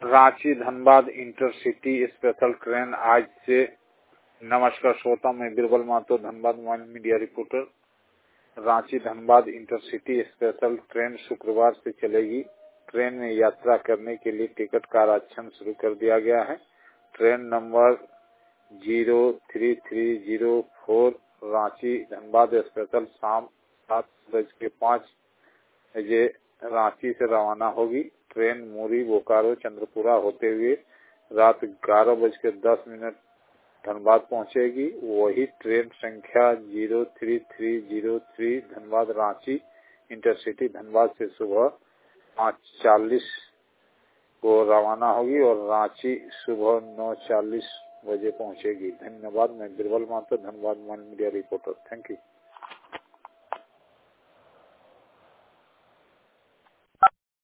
Ranchi Dhanbad intercity special train आज से। नमस्कार श्रोता, मैं Birbal Mahto, Dhanbad mobile media reporter. Ranchi Dhanbad intercity special train शुक्रवार से चलेगी। ट्रेन में यात्रा करने के लिए टिकट का आरक्षण शुरू कर दिया गया है। Train number 03304 Ranchi Dhanbad special शाम 7:05 बजे रांची से रवाना होगी। ट्रेन मुरी, बोकारो, चंद्रपुरा होते हुए रात 11:10 धनबाद पहुंचेगी। वही ट्रेन संख्या 03303 धनबाद रांची इंटरसिटी धनबाद से सुबह 5:40 को रवाना होगी और रांची सुबह 9:40 बजे पहुंचेगी। धन्यवाद। मैं Birbal Mahto, Dhanbad mobile media reporter. Thank you.